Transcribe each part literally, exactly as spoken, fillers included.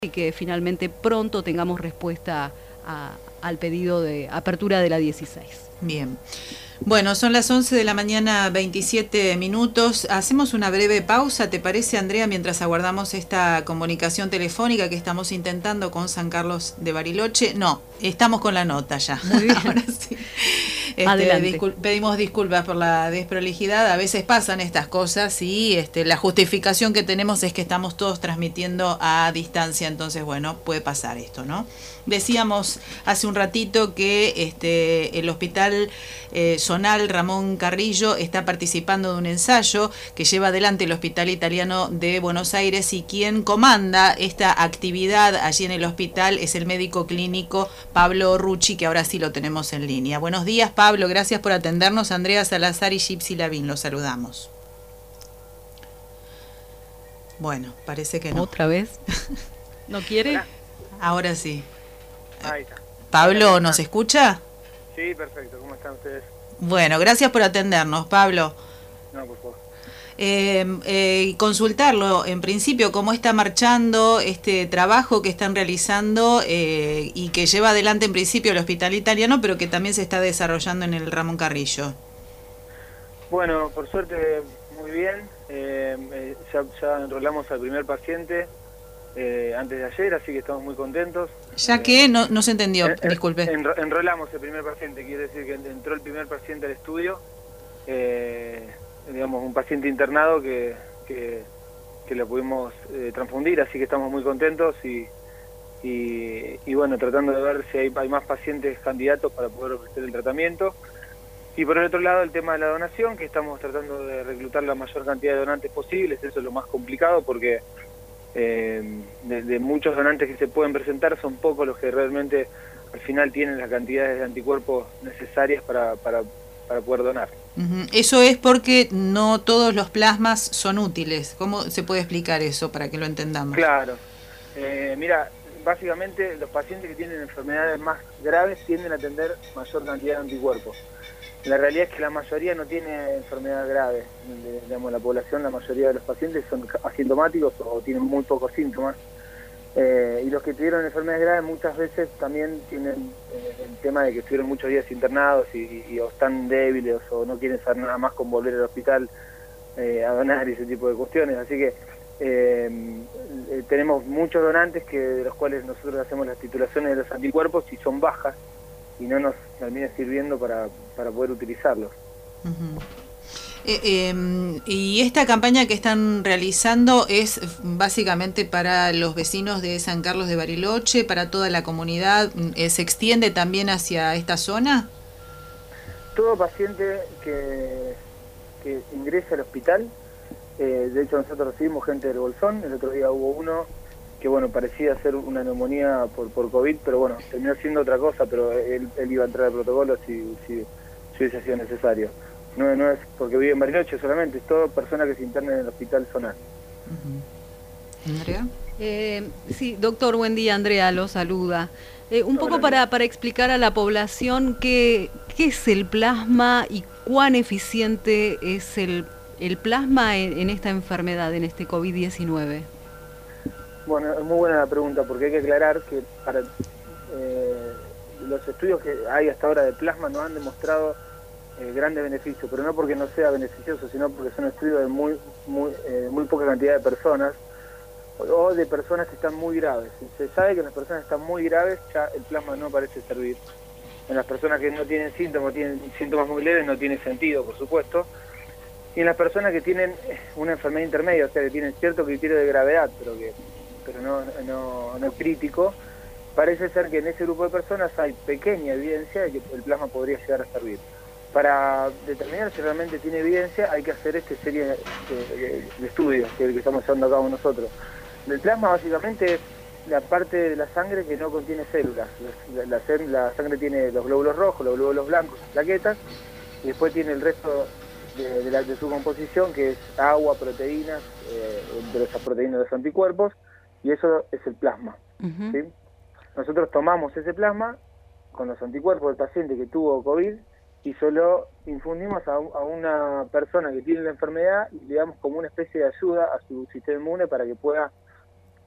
y que finalmente pronto tengamos respuesta a, al pedido de apertura de la dieciséis. Bien. Bueno, son las once de la mañana, veintisiete minutos. Hacemos una breve pausa, ¿te parece, Andrea, mientras aguardamos esta comunicación telefónica que estamos intentando con San Carlos de Bariloche? No, estamos con la nota ya. Muy bien. Ahora sí. Este, Adelante. discul pedimos disculpas por la desprolijidad, a veces pasan estas cosas y este, la justificación que tenemos es que estamos todos transmitiendo a distancia, entonces bueno, puede pasar esto, ¿no? Decíamos hace un ratito que este, el hospital eh, zonal Ramón Carrillo está participando de un ensayo que lleva adelante el Hospital Italiano de Buenos Aires, y quien comanda esta actividad allí en el hospital es el médico clínico Pablo Rucci, que ahora sí lo tenemos en línea. Buenos días, Pablo, gracias por atendernos. Andrea Salazar y Gypsy Lavín, los saludamos. Bueno, parece que no. ¿Otra vez? ¿No quiere? Hola. Ahora sí. Ahí está. Pablo, ¿nos escucha? Sí, perfecto. ¿Cómo están ustedes? Bueno, gracias por atendernos, Pablo. No, por favor. Eh, eh, consultarlo, en principio, cómo está marchando este trabajo que están realizando eh, y que lleva adelante en principio el Hospital Italiano, pero que también se está desarrollando en el Ramón Carrillo. Bueno, por suerte, muy bien. Eh, eh, ya, ya enrolamos al primer paciente eh, antes de ayer, así que estamos muy contentos. Ya eh, que no, no se entendió, en, disculpe. En, enrolamos el primer paciente, quiere decir que entró el primer paciente al estudio, eh, digamos, un paciente internado que, que, que lo pudimos eh, transfundir, así que estamos muy contentos y, y, y bueno, tratando de ver si hay, hay más pacientes candidatos para poder ofrecer el tratamiento. Y por el otro lado, el tema de la donación, que estamos tratando de reclutar la mayor cantidad de donantes posibles. Eso es lo más complicado porque eh, de, de muchos donantes que se pueden presentar, son pocos los que realmente al final tienen las cantidades de anticuerpos necesarias para, para, para poder donar. Uh-huh. Eso es porque no todos los plasmas son útiles. ¿Cómo se puede explicar eso para que lo entendamos? Claro. Eh, mira, básicamente los pacientes que tienen enfermedades más graves tienden a tener mayor cantidad de anticuerpos. La realidad es que la mayoría no tiene enfermedad grave. De, digamos, la población, la mayoría de los pacientes son asintomáticos o tienen muy pocos síntomas. Eh, y los que tuvieron enfermedades graves muchas veces también tienen eh, el tema de que estuvieron muchos días internados y, y, y o están débiles o no quieren saber nada más con volver al hospital eh, a donar y ese tipo de cuestiones. Así que eh, eh, tenemos muchos donantes que de los cuales nosotros hacemos las titulaciones de los anticuerpos y son bajas y no nos termina sirviendo para, para poder utilizarlos. Uh-huh. eh, eh, y esta campaña que están realizando es básicamente para los vecinos de San Carlos de Bariloche, para toda la comunidad, eh, ¿se extiende también hacia esta zona? Todo paciente que, que ingrese al hospital, eh, de hecho nosotros recibimos gente del Bolsón, el otro día hubo uno que bueno, parecía ser una neumonía por, por COVID, pero bueno, terminó siendo otra cosa, pero él, él iba a entrar al protocolo si, si, si hubiese sido necesario. No, no es porque vive en Bariloche solamente, es toda persona que se interna en el hospital zonal. Uh-huh. ¿Andrea? Eh, sí, doctor, buen día, Andrea, lo saluda. Eh, un poco para, para explicar a la población qué, qué es el plasma y cuán eficiente es el, el plasma en, en esta enfermedad, en este COVID diecinueve. Bueno, es muy buena la pregunta porque hay que aclarar que para eh, los estudios que hay hasta ahora de plasma no han demostrado eh, grandes beneficios, pero no porque no sea beneficioso, sino porque son estudios de muy muy eh, muy poca cantidad de personas o, o de personas que están muy graves. Se sabe que en las personas que están muy graves ya el plasma no parece servir. En las personas que no tienen síntomas, tienen síntomas muy leves, no tiene sentido, por supuesto. Y en las personas que tienen una enfermedad intermedia, o sea, que tienen cierto criterio de gravedad, pero que pero no, no, no crítico, parece ser que en ese grupo de personas hay pequeña evidencia de que el plasma podría llegar a servir. Para determinar si realmente tiene evidencia hay que hacer esta serie de, de, de estudios que, que estamos llevando a cabo nosotros. El plasma básicamente es la parte de la sangre que no contiene células. La, la, la sangre tiene los glóbulos rojos, los glóbulos blancos, plaquetas, y después tiene el resto de, de, la, de su composición, que es agua, proteínas, eh, de esas proteínas de los anticuerpos, y eso es el plasma. Uh-huh. ¿Sí? Nosotros tomamos ese plasma con los anticuerpos del paciente que tuvo COVID y solo infundimos a, a una persona que tiene la enfermedad y le damos como una especie de ayuda a su sistema inmune para que pueda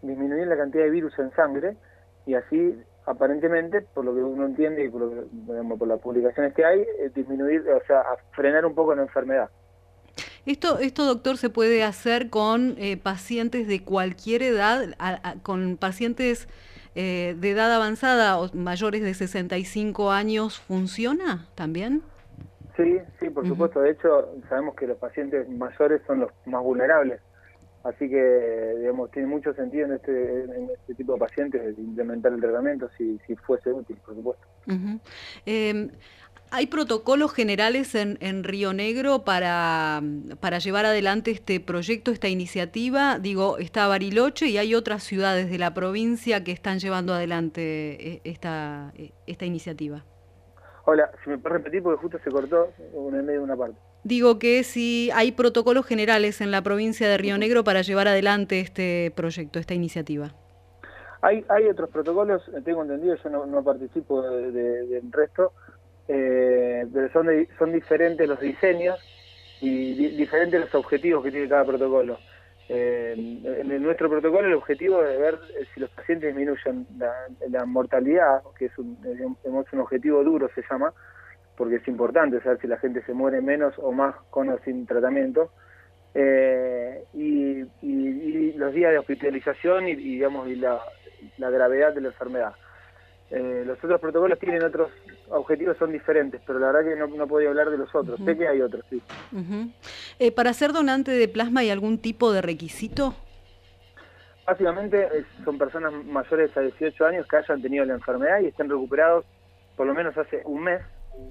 disminuir la cantidad de virus en sangre y así, aparentemente, por lo que uno entiende y por, lo que, digamos, por las publicaciones que hay, eh, disminuir, o sea, a frenar un poco la enfermedad. Esto, esto doctor, se puede hacer con eh, pacientes de cualquier edad, a, a, con pacientes eh, de edad avanzada o mayores de sesenta y cinco años, ¿funciona también? Sí, sí, por uh-huh. supuesto. De hecho, sabemos que los pacientes mayores son los más vulnerables. Así que, digamos, tiene mucho sentido en este, en este tipo de pacientes implementar el tratamiento si, si fuese útil, por supuesto. Uh-huh. eh, ¿Hay protocolos generales en, en Río Negro para, para llevar adelante este proyecto, esta iniciativa? Digo, está Bariloche y hay otras ciudades de la provincia que están llevando adelante esta, esta iniciativa. Hola, si me puedes repetir porque justo se cortó en el medio de una parte. Digo que si hay protocolos generales en la provincia de Río Negro para llevar adelante este proyecto, esta iniciativa. Hay hay otros protocolos, tengo entendido, yo no, no participo de, de, del resto, eh, pero son, de, son diferentes los diseños y di, diferentes los objetivos que tiene cada protocolo. Eh, en nuestro protocolo el objetivo es ver si los pacientes disminuyen la, la mortalidad, que es un, es un objetivo duro, se llama, porque es importante saber si la gente se muere menos o más con o sin tratamiento, eh, y, y, y los días de hospitalización y, y digamos y la, la gravedad de la enfermedad. Eh, los otros protocolos tienen otros objetivos, son diferentes, pero la verdad que no, no podía hablar de los otros. Uh-huh. Sé que hay otros, sí. Uh-huh. eh, ¿Para ser donante de plasma hay algún tipo de requisito? Básicamente eh, son personas mayores a dieciocho años que hayan tenido la enfermedad y estén recuperados por lo menos hace un mes.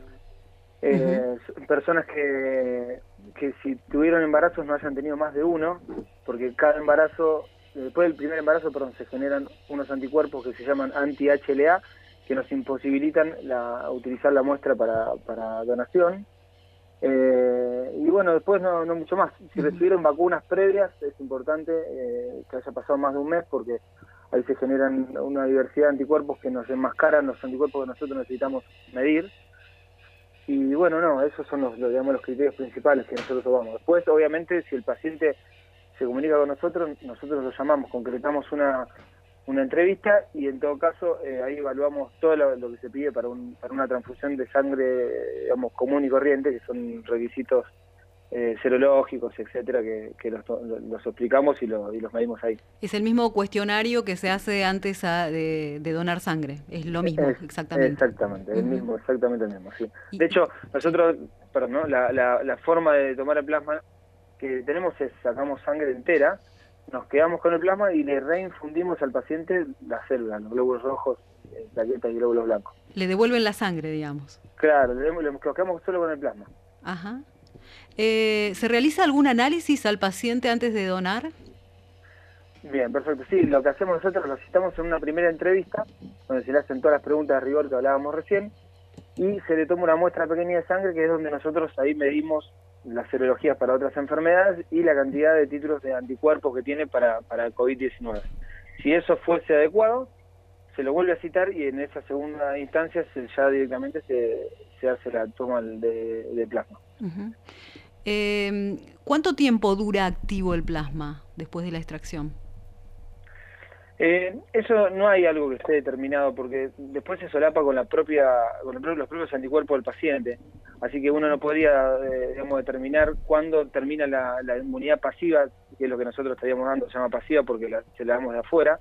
Eh, uh-huh. Personas que, que si tuvieron embarazos no hayan tenido más de uno, porque cada embarazo, después del primer embarazo, perdón, se generan unos anticuerpos que se llaman anti-H L A, que nos imposibilitan la, utilizar la muestra para, para donación. Eh, y bueno, después no, no mucho más. Si uh-huh. recibieron vacunas previas, es importante eh, que haya pasado más de un mes, porque ahí se generan una diversidad de anticuerpos que nos enmascaran los anticuerpos que nosotros necesitamos medir. Y bueno, no, esos son los, los, digamos, los criterios principales que nosotros tomamos. Después, obviamente, si el paciente se comunica con nosotros, nosotros lo llamamos, concretamos una, una entrevista y en todo caso eh, ahí evaluamos todo lo, lo que se pide para, un, para una transfusión de sangre, digamos, común y corriente, que son requisitos eh, serológicos, etcétera, que, que los, los explicamos y, lo, y los medimos ahí. Es el mismo cuestionario que se hace antes a, de, de donar sangre, es lo mismo, es, exactamente. Exactamente, el mismo, exactamente el mismo, sí. De hecho, nosotros, perdón, ¿no? la, la, la forma de tomar el plasma que tenemos es, sacamos sangre entera, nos quedamos con el plasma y le reinfundimos al paciente las células, los glóbulos rojos, plaquetas y glóbulos blancos. Le devuelven la sangre, digamos. Claro, le, le, nos quedamos solo con el plasma. Ajá. Eh, ¿Se realiza algún análisis al paciente antes de donar? Bien, perfecto. Sí, lo que hacemos nosotros, lo citamos en una primera entrevista, donde se le hacen todas las preguntas de rigor que hablábamos recién, y se le toma una muestra pequeña de sangre, que es donde nosotros ahí medimos las serologías para otras enfermedades y la cantidad de títulos de anticuerpos que tiene para, para COVID diecinueve. Si eso fuese adecuado, se lo vuelve a citar y en esa segunda instancia se, ya directamente se, se hace la toma de, de plasma. Uh-huh. eh, ¿Cuánto tiempo dura activo el plasma después de la extracción? Eh, eso no hay algo que esté determinado porque después se solapa con la propia con el, los propios anticuerpos del paciente, así que uno no podría eh, digamos, determinar cuándo termina la, la inmunidad pasiva, que es lo que nosotros estaríamos dando, se llama pasiva porque la, se la damos de afuera,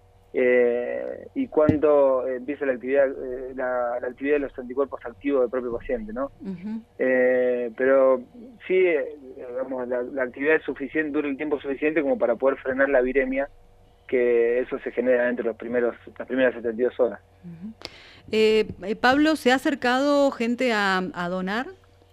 eh, y cuándo eh, empieza la actividad eh, la, la actividad de los anticuerpos activos del propio paciente, ¿no? Uh-huh. eh, pero sí, eh, digamos, la, la actividad es suficiente, dura el tiempo suficiente como para poder frenar la viremia, que eso se genera entre los primeros las primeras setenta y dos horas. Uh-huh. eh, Pablo, ¿se ha acercado gente a, a donar?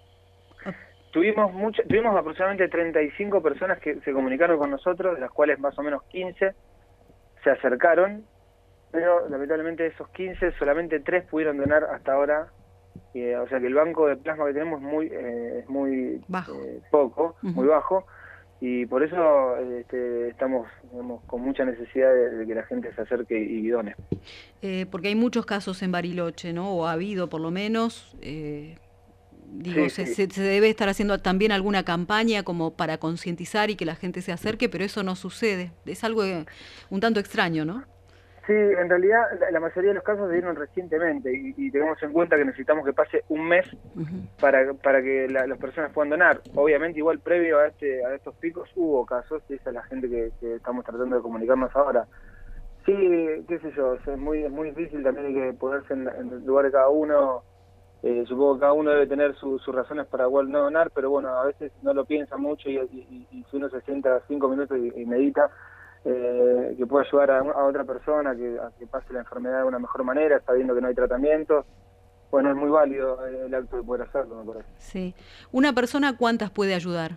Tuvimos mucha, tuvimos aproximadamente treinta y cinco personas que se comunicaron con nosotros, de las cuales más o menos quince se acercaron, pero lamentablemente de esos quince solamente tres pudieron donar hasta ahora, eh, o sea que el banco de plasma que tenemos es muy, eh, es muy bajo. Eh, poco, uh-huh. muy bajo, y por eso este, estamos digamos, con mucha necesidad de, de que la gente se acerque y done. Eh, porque hay muchos casos en Bariloche, ¿no? O ha habido por lo menos, eh, Digo, Sí, se, sí. se, se debe estar haciendo también alguna campaña como para concientizar y que la gente se acerque, pero eso no sucede. Es algo eh, un tanto extraño, ¿no? Sí, en realidad la, la mayoría de los casos se dieron recientemente y, y tengamos en cuenta que necesitamos que pase un mes Uh-huh. para, para que la, las personas puedan donar. Obviamente igual previo a este a estos picos hubo casos, y esa es la gente que, que estamos tratando de comunicarnos ahora. Sí, qué sé yo, es muy, es muy difícil, también hay que ponerse en, en el lugar de cada uno. Eh, supongo que cada uno debe tener su, sus razones para igual no donar, pero bueno, a veces no lo piensa mucho y, y, y si uno se sienta cinco minutos y, y medita, eh, que puede ayudar a, a otra persona que, a que pase la enfermedad de una mejor manera, sabiendo que no hay tratamiento. Bueno, es muy válido el acto de poder hacerlo, me parece. Sí. ¿Una persona cuántas puede ayudar?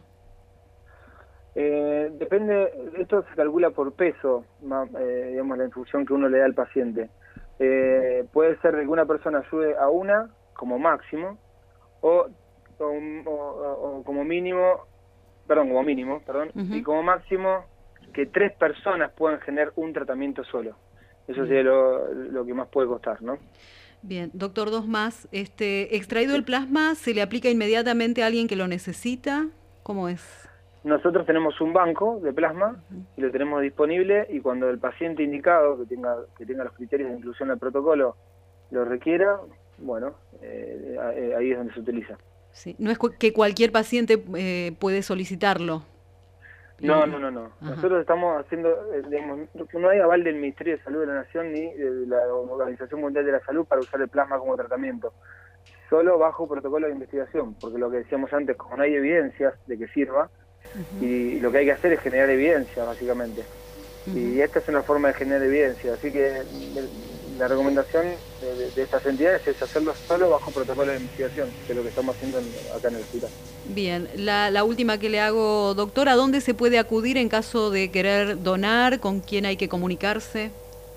Eh, depende, esto se calcula por peso, ma- eh, digamos, la infusión que uno le da al paciente. Eh, puede ser que una persona ayude a una como máximo, o, o, o- o como mínimo, perdón, como mínimo, perdón, Uh-huh. y como máximo que tres personas puedan generar un tratamiento solo. Eso Bien. sería lo, lo que más puede costar, ¿no? Bien, doctor, dos más. Este, extraído el plasma, ¿se le aplica inmediatamente a alguien que lo necesita? ¿Cómo es? Nosotros tenemos un banco de plasma y lo tenemos disponible, y cuando el paciente indicado que tenga que tenga los criterios de inclusión al protocolo lo requiera, bueno, eh, eh, ahí es donde se utiliza. Sí. No es cu- que cualquier paciente eh, puede solicitarlo. No, Y- no, no, no. Ajá. Nosotros estamos haciendo, eh, digamos, no hay aval del Ministerio de Salud de la Nación ni de la Organización Mundial de la Salud para usar el plasma como tratamiento. Solo bajo protocolo de investigación, porque lo que decíamos antes, como no hay evidencias de que sirva, Uh-huh. y lo que hay que hacer es generar evidencia, básicamente. Uh-huh. Y esta es una forma de generar evidencia, así que la recomendación de, de, de estas entidades es hacerlo solo bajo protocolo de investigación, que es lo que estamos haciendo en, acá en el hospital. Bien, la, la última que le hago, doctor, ¿a dónde se puede acudir en caso de querer donar? ¿Con quién hay que comunicarse?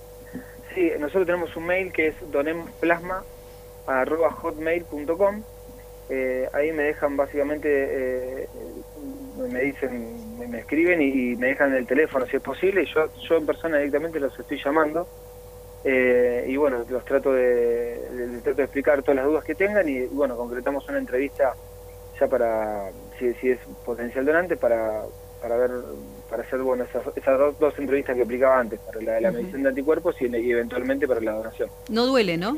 Sí, nosotros tenemos un mail que es donemplasma arroba hotmail punto com. Eh, ahí me dejan básicamente, eh, me dicen, me, me escriben y, y me dejan el teléfono si es posible, y yo, yo en persona directamente los estoy llamando, eh, y bueno, los trato de, de- les trato de explicar todas las dudas que tengan, y bueno, concretamos una entrevista ya para, si, si es potencial donante, para, para ver, para hacer, bueno, esas, esas dos, dos entrevistas que explicaba antes, para la, la Ujú. medición de anticuerpos y, y eventualmente para la donación. No duele, ¿no?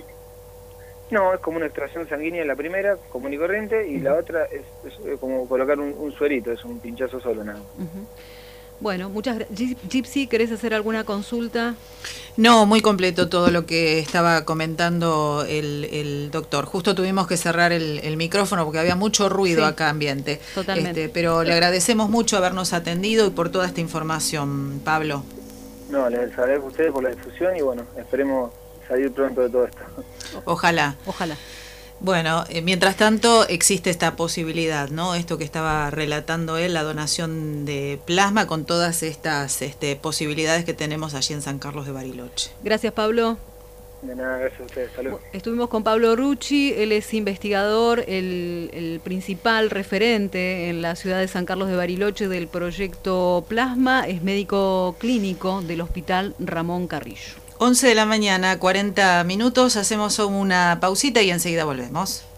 No, es como una extracción sanguínea la primera, común y corriente, y la otra es, es como colocar un, un suerito, es un pinchazo solo, nada más. Uh-huh. Bueno, muchas gracias. Gypsy, ¿querés hacer alguna consulta? No, muy completo todo lo que estaba comentando el, el doctor. Justo tuvimos que cerrar el, el micrófono porque había mucho ruido Sí, acá ambiente. totalmente. Este, pero le agradecemos mucho habernos atendido y por toda esta información, Pablo. No, les agradezco a ustedes por la difusión y bueno, esperemos salir pronto de todo esto. Ojalá. Ojalá. Bueno, eh, mientras tanto existe esta posibilidad, ¿no? Esto que estaba relatando él, la donación de plasma con todas estas este, posibilidades que tenemos allí en San Carlos de Bariloche. Gracias, Pablo. De nada, gracias a ustedes. Salud. Estuvimos con Pablo Rucci, él es investigador, el, el principal referente en la ciudad de San Carlos de Bariloche del proyecto Plasma, es médico clínico del Hospital Ramón Carrillo. once de la mañana, cuarenta minutos, hacemos una pausita y enseguida volvemos.